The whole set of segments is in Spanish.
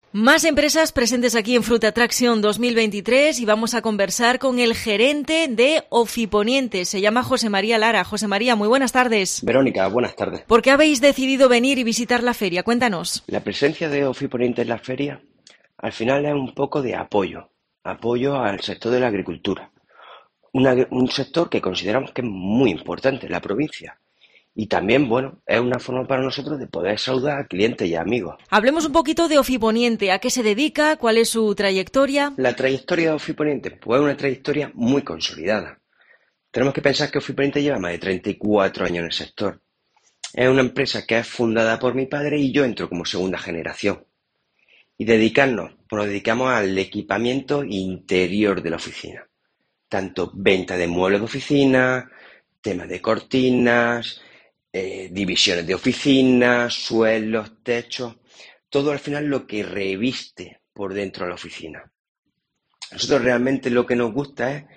Más empresas presentes aquí en Fruit Attraction 2023 y vamos a conversar con el gerente de Ofiponiente. Se llama José María Lara. José María, muy buenas tardes. Verónica, buenas tardes. ¿Por qué habéis decidido venir y visitar la feria? Cuéntanos. La presencia de Ofiponiente en la feria al final es un poco de apoyo al sector de la agricultura. Un sector que consideramos que es muy importante en la provincia. Y también, es una forma para nosotros de poder saludar a clientes y amigos. Hablemos un poquito de Ofiponiente. ¿A qué se dedica? ¿Cuál es su trayectoria? La trayectoria de Ofiponiente, pues es una trayectoria muy consolidada. Tenemos que pensar que Ofiponiente lleva más de 34 años en el sector. Es una empresa que es fundada por mi padre y yo entro como segunda generación. Y nos dedicamos al equipamiento interior de la oficina. Tanto venta de muebles de oficina, temas de cortinas, divisiones de oficinas, suelos, techos, todo al final lo que reviste por dentro de la oficina. Nosotros realmente lo que nos gusta es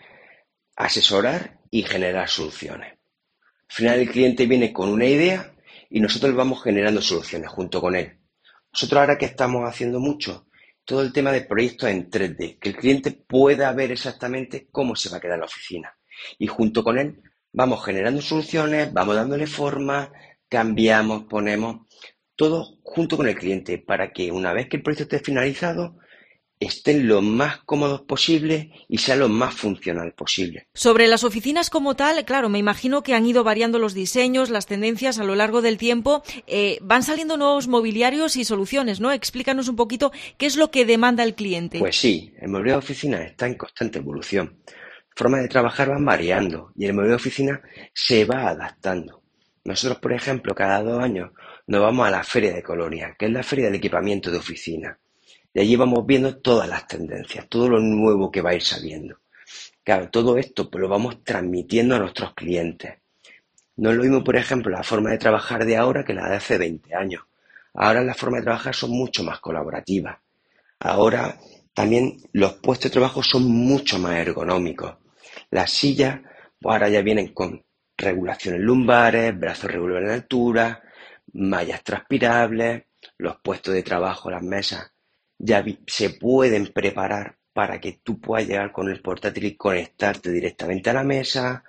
asesorar y generar soluciones. Al final el cliente viene con una idea y nosotros vamos generando soluciones junto con él. Nosotros ahora que estamos haciendo mucho, todo el tema de proyectos en 3D, que el cliente pueda ver exactamente cómo se va a quedar la oficina. Y junto con él vamos generando soluciones, vamos dándole forma, cambiamos, ponemos, todo junto con el cliente para que una vez que el proyecto esté finalizado, estén lo más cómodos posible y sea lo más funcional posible. Sobre las oficinas como tal, claro, me imagino que han ido variando los diseños, las tendencias a lo largo del tiempo. Van saliendo nuevos mobiliarios y soluciones, ¿no? Explícanos un poquito qué es lo que demanda el cliente. Pues sí, el mobiliario de oficina está en constante evolución. Formas de trabajar van variando y el mobiliario de oficina se va adaptando. Nosotros, por ejemplo, cada 2 años nos vamos a la Feria de Colonia, que es la feria del equipamiento de oficina. Y allí vamos viendo todas las tendencias, todo lo nuevo que va a ir saliendo. Claro, todo esto pues lo vamos transmitiendo a nuestros clientes. No es lo mismo, por ejemplo, la forma de trabajar de ahora que la de hace 20 años. Ahora las formas de trabajar son mucho más colaborativas. Ahora también los puestos de trabajo son mucho más ergonómicos. Las sillas pues ahora ya vienen con regulaciones lumbares, brazos regulables en altura, mallas transpirables, los puestos de trabajo, las mesas ya se pueden preparar para que tú puedas llegar con el portátil y conectarte directamente a la mesa.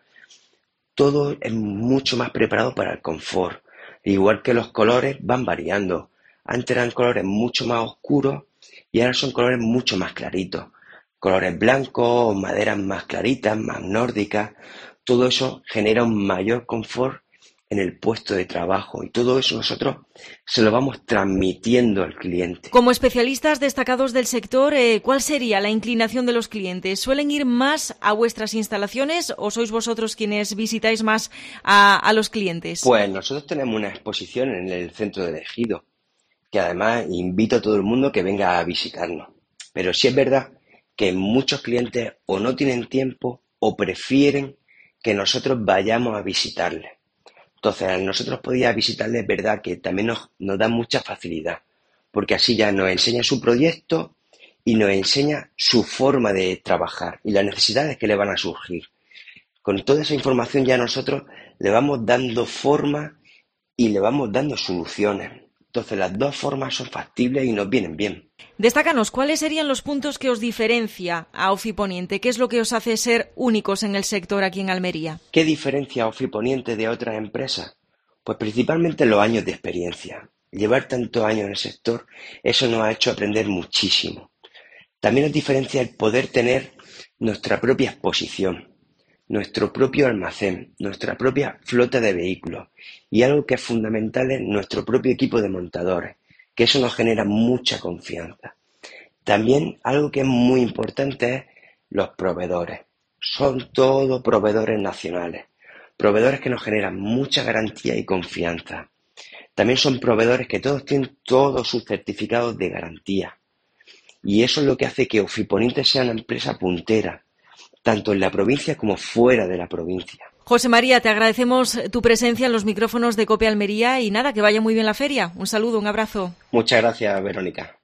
Todo es mucho más preparado para el confort. Igual que los colores van variando. Antes eran colores mucho más oscuros y ahora son colores mucho más claritos. Colores blancos, maderas más claritas, más nórdicas. Todo eso genera un mayor confort en el puesto de trabajo y todo eso nosotros se lo vamos transmitiendo al cliente. Como especialistas destacados del sector, ¿cuál sería la inclinación de los clientes? ¿Suelen ir más a vuestras instalaciones o sois vosotros quienes visitáis más a los clientes? Pues nosotros tenemos una exposición en el centro de Ejido, que además invito a todo el mundo que venga a visitarnos. Pero sí es verdad que muchos clientes o no tienen tiempo o prefieren que nosotros vayamos a visitarles. Entonces, a nosotros poder visitarles es verdad que también nos da mucha facilidad, porque así ya nos enseña su proyecto y nos enseña su forma de trabajar y las necesidades que le van a surgir. Con toda esa información ya nosotros le vamos dando forma y le vamos dando soluciones. Entonces, las dos formas son factibles y nos vienen bien. Destácanos, ¿cuáles serían los puntos que os diferencia a Ofiponiente? ¿Qué es lo que os hace ser únicos en el sector aquí en Almería? ¿Qué diferencia a Ofiponiente de otras empresas? Pues principalmente los años de experiencia. Llevar tantos años en el sector, eso nos ha hecho aprender muchísimo. También nos diferencia el poder tener nuestra propia exposición, nuestro propio almacén, nuestra propia flota de vehículos y algo que es fundamental es nuestro propio equipo de montadores, que eso nos genera mucha confianza. También algo que es muy importante es los proveedores. Son todos proveedores nacionales, proveedores que nos generan mucha garantía y confianza. También son proveedores que todos tienen todos sus certificados de garantía. Y eso es lo que hace que Ofiponiente sea una empresa puntera, tanto en la provincia como fuera de la provincia. José María, te agradecemos tu presencia en los micrófonos de COPE Almería y nada, que vaya muy bien la feria. Un saludo, un abrazo. Muchas gracias, Verónica.